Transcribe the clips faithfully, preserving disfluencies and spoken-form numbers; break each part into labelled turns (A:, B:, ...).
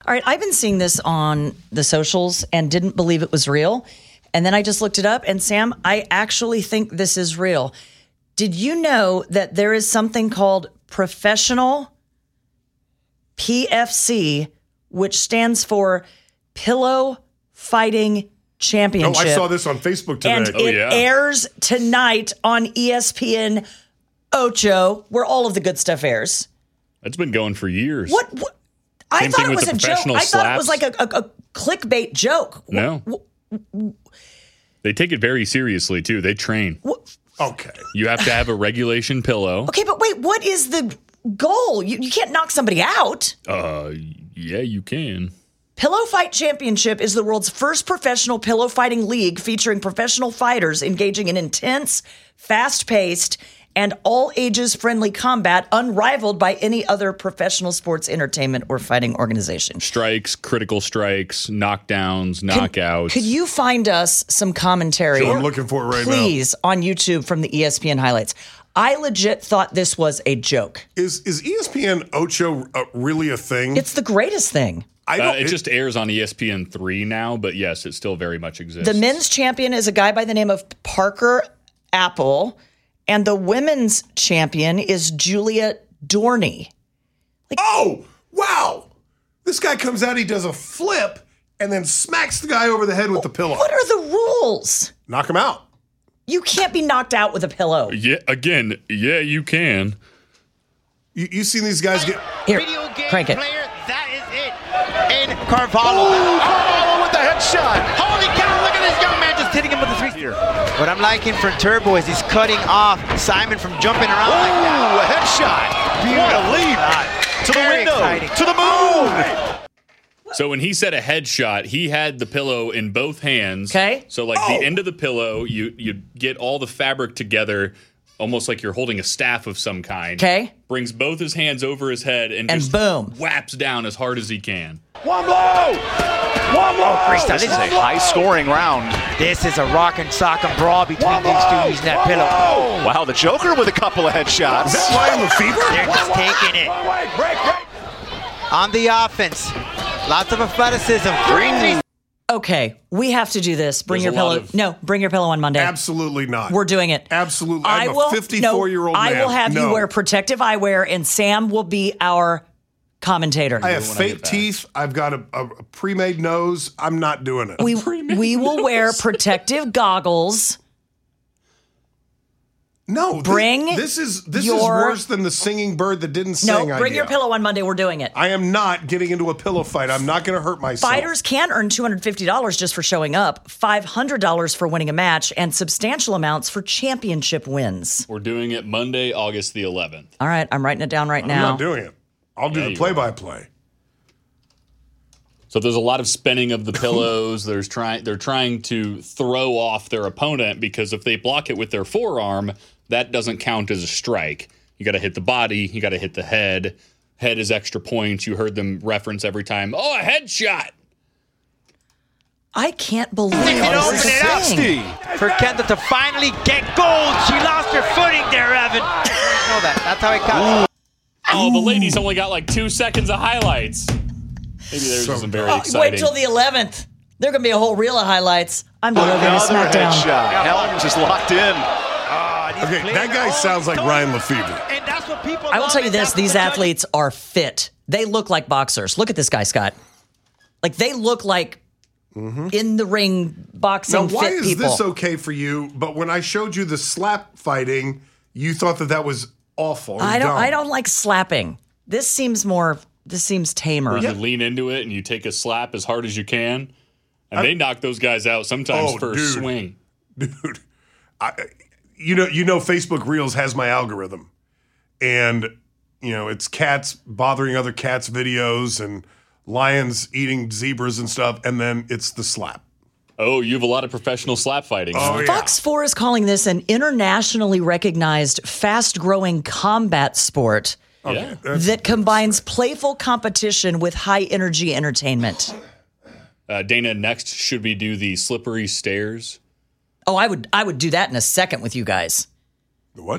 A: All right, I've been seeing this on the socials and didn't believe it was real. And then I just looked it up, and Sam, I actually think this is real. Did you know that there is something called Professional P F C, which stands for Pillow Fighting Championship?
B: Oh, I saw this on Facebook today.
A: And
B: oh,
A: it
B: yeah.
A: airs tonight on E S P N Ocho, where all of the good stuff airs.
C: It's been going for years.
A: What? what? I
C: Same
A: thought
C: thing
A: it
C: with
A: was
C: the
A: a joke.
C: professional
A: I thought it was
C: slaps.
A: like a, a, a clickbait joke.
C: No.
A: What,
C: They take it very seriously, too. They train.
A: what,
B: Okay.
C: You have to have a regulation pillow.
A: okay, but wait, what is the goal? You, you can't knock somebody out.
C: Uh, yeah, you can.
A: Pillow Fight Championship is the world's first professional pillow fighting league featuring professional fighters engaging in intense, fast-paced, and all ages friendly combat unrivaled by any other professional sports entertainment or fighting organization.
C: Strikes, critical strikes, knockdowns,
A: Could-
C: knockouts.
A: Could you find us some commentary?
B: Sure, I'm looking for it right now.
A: Please, on YouTube from the E S P N highlights. I legit thought this was a joke.
B: Is is E S P N Ocho uh, really a thing?
A: It's the greatest thing.
B: I
C: Uh,
B: don't.
C: it just airs on E S P N three now, but yes, it still very much exists.
A: The men's champion is a guy by the name of Parker Apple, and the women's champion is Julia Dorney.
B: oh, wow. This guy comes out, he does a flip, and then smacks the guy over the head with the pillow.
A: What are the rules?
B: Knock him out.
A: You can't be knocked out with a pillow.
C: Yeah, again, yeah, you can.
B: You, you seen these guys get...
A: Here,
D: Video game
A: crank it.
D: player, that is it. And Carvalho. Carvalho with the headshot. Holy cow, look at this young man just hitting him with the three. Here. What I'm liking for Turbo is he's cutting off Simon from jumping around like that.
E: Ooh, a headshot. What a leap. To the
D: Very
E: window.
D: exciting.
E: To the moon.
C: So when he said a headshot, he had the pillow in both hands.
A: Okay.
C: So like
B: Oh.
C: the end of the pillow, you you get all the fabric together, almost like you're holding a staff of some kind.
A: Okay.
C: Brings both his hands over his head and,
A: And
C: just
A: boom.
C: whaps down as hard as he can.
E: One blow. One blow. This is a high-scoring round.
D: This is a rock and sock and brawl between these two using that pillow.
E: Wow, the Joker with a couple of headshots.
B: Is that Ryan Lefebvre?
D: They're just taking it.
E: Break, break.
D: On the offense, lots of athleticism.
E: Green.
A: Okay, we have to do this. Bring
C: There's
A: your
C: a lot
A: pillow.
C: of-
A: No, bring your pillow on Monday.
B: Absolutely not.
A: We're doing it.
B: Absolutely.
A: I
B: I'm
A: will,
B: a fifty-four-year-old
A: no,
B: man.
A: I will have
B: No.
A: you wear protective eyewear, and Sam will be our commentator.
B: I have
C: when I
B: fake
C: get back.
B: teeth. I've got a, a, a pre-made nose. I'm not doing it.
A: we we will wear protective goggles.
B: no, thi-
A: bring
B: this is this
A: your-
B: is worse than the singing bird that didn't
A: No,
B: sing.
A: bring
B: idea.
A: your pillow on Monday. We're doing it.
B: I am not getting into a pillow fight. I'm not going to hurt myself.
A: Fighters can earn two hundred fifty dollars just for showing up, five hundred dollars for winning a match, and substantial amounts for championship wins.
C: We're doing it Monday, August the eleventh.
A: All right, I'm writing it down right
B: I'm
A: now.
B: not doing it. I'll do
C: Yeah,
B: the
C: you
B: play-by-play.
C: So there's a lot of spinning of the pillows. There's trying they're trying to throw off their opponent because if they block it with their forearm, that doesn't count as a strike. You got to hit the body, you got to hit the head. Head is extra points. You heard them reference every time. Oh, a headshot.
A: I can't believe
D: They can
A: this
D: open
A: is a
D: it up,
A: thing.
D: For Kendall to finally get gold. She lost her footing there, Evan. You know that. That's how it comes.
C: Oh, the ladies only got like two seconds of highlights. Maybe theirs
B: So
C: isn't very
A: Oh,
C: exciting.
A: wait till the eleventh. There's going to be a whole reel of highlights. I'm delivering a
E: Another
A: SmackDown.
E: headshot. Helms is locked in.
B: Okay, that guy sounds like Ryan Lefebvre.
D: And that's what people
A: I will
D: love,
A: tell you
D: and
A: this,
D: that's
A: these
D: what the
A: athletes are fit. They look like boxers. Look at this guy, Scott. Like, they look like in the ring boxing
B: Now, why
A: fit
B: is
A: people.
B: this okay for you? But when I showed you the slap fighting, you thought that that was awful. or
A: I don't
B: dumb.
A: I don't like slapping. This seems more this seems tamer.
C: You lean into it and you take a slap as hard as you can. And they knock those guys out sometimes
B: Oh,
C: for a
B: dude.
C: swing.
B: Dude, I, you know, you know, Facebook Reels has my algorithm, and you know, it's cats bothering other cats videos and lions eating zebras and stuff, and then it's the slap.
C: Oh, you have a lot of professional slap fighting.
B: Oh,
C: huh?
B: yeah.
A: Fox four is calling this an internationally recognized fast-growing combat sport
C: Yeah.
B: That's-
A: that combines playful competition with high-energy entertainment.
C: Uh, Dana, next, should we do the slippery stairs?
A: Oh, I would I would do that in a second with you guys.
B: The what?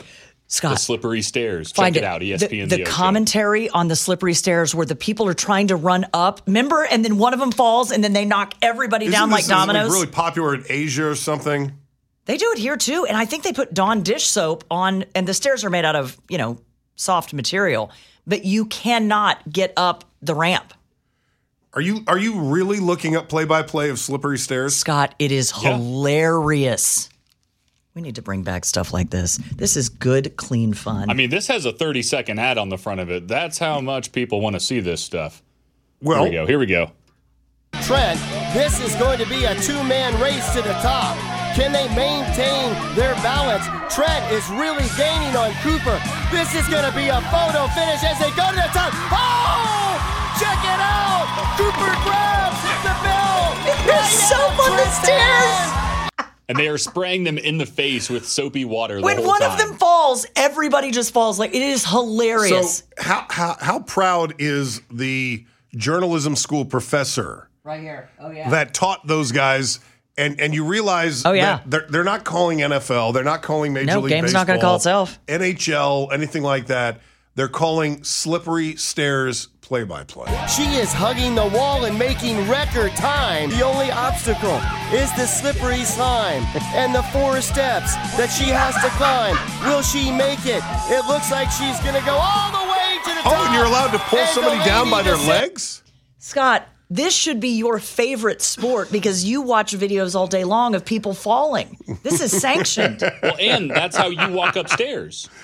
A: Scott,
C: The slippery stairs. Check
A: find
C: it out. E S P N
A: The, the
C: The Ocho.
A: commentary on the slippery stairs where the people are trying to run up. Remember, and then one of them falls, and then they knock everybody
B: Isn't
A: down
B: this
A: like
B: is,
A: dominoes.
B: really popular in Asia or something.
A: They do it here too, and I think they put Dawn dish soap on, and the stairs are made out of, you know, soft material, but you cannot get up the ramp.
B: Are you are you really looking up play by play of slippery stairs?
A: Scott, it is
C: Yeah.
A: hilarious. We need to bring back stuff like this. This is good, clean fun.
C: I mean, this has a thirty second ad on the front of it. That's how much people want to see this stuff.
B: Well,
C: Here we go. Here we go.
F: Trent, this is going to be a two-man race to the top. Can they maintain their balance? Trent is really gaining on Cooper. This is going to be a photo finish as they go to the top. Oh! Check it out! Cooper grabs the bell!
A: They're soap on the stairs!
C: And they are spraying them in the face with soapy water the
A: When
C: whole
A: one
C: time.
A: of them falls, everybody just falls. Like, it is hilarious.
B: so how how how proud is the journalism school professor
A: Right here. Oh, yeah.
B: that taught those guys? And and you realize
A: Oh, yeah.
B: that they're they're not calling N F L, they're not calling Major
A: No,
B: League
A: game's
B: Baseball,
A: not gonna call itself.
B: N H L, anything like that. They're calling slippery stairs play by play.
F: She is hugging the wall and making record time. The only obstacle is the slippery slime and the four steps that she has to climb. Will she make it? It looks like she's going to go all the way to the top.
B: Oh, and you're allowed to pull
F: And the
B: somebody down
F: lady
B: by their
F: descends.
B: legs?
A: Scott, this should be your favorite sport because you watch videos all day long of people falling. This is sanctioned.
C: Well, and that's how you walk upstairs.